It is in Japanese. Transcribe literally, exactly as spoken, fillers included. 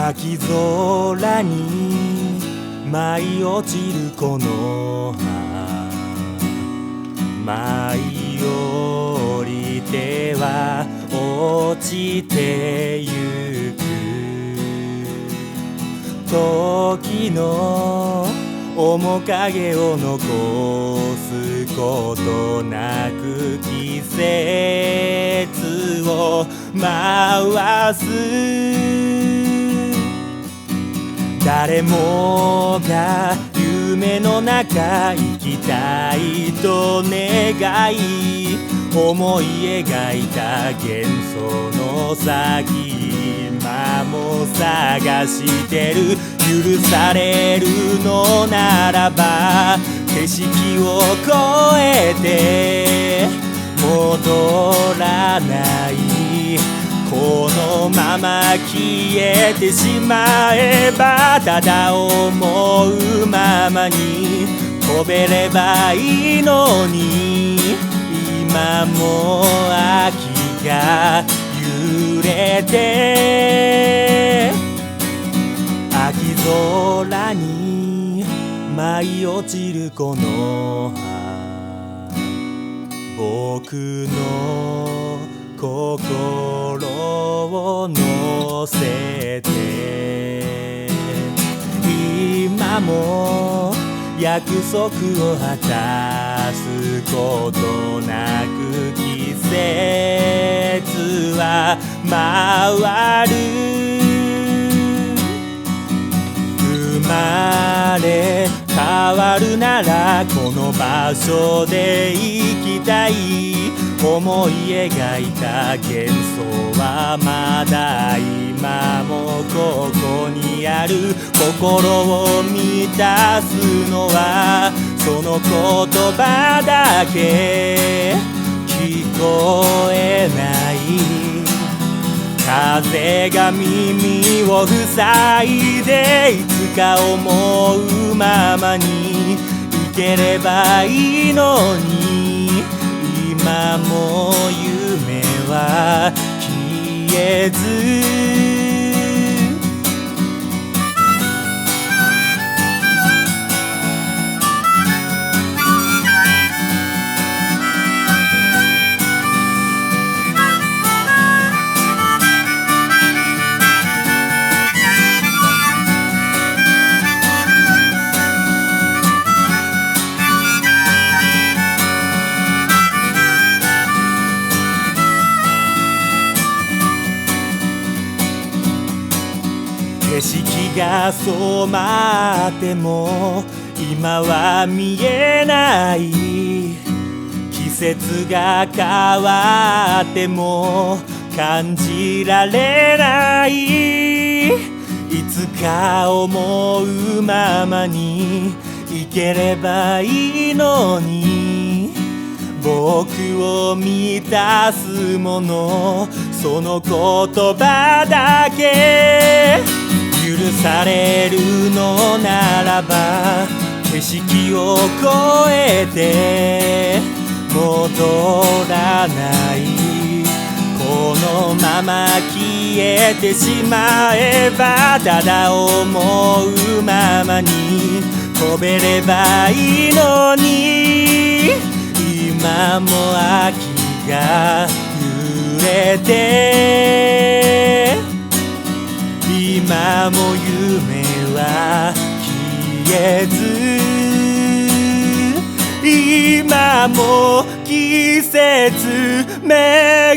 秋空に舞い落ちるこの葉、舞い降りては落ちてゆく。時の面影を残すことなく季節を回す。誰もが夢の中生きたいと願い、思い描いた幻想の先、今も探してる。許されるのならば景色を越えて戻らない。このまま消えてしまえば、ただ思うままに飛べればいいのに。今も秋が揺れて秋空に舞い落ちるこの葉、僕の心を乗せて今も約束を果たすことなく季節は回る。生まれ変わるならこの場所で生きたい。思い描いた幻想はまだ今もここにある。心を満たすのはその言葉だけ。聞こえない風が耳を塞いで、いつか思うままに生ければいいのに。今も夢は消えず。景色が染まっても今は見えない。季節が変わっても感じられない。いつか思うままに生ければいいのに。僕を満たすものその言葉だけ。許されるのならば景色を越えて戻らない。このまま消えてしまえば、ただ思うままに飛べればいいのに。今も秋が揺れて今も夢は消えず。今も季節め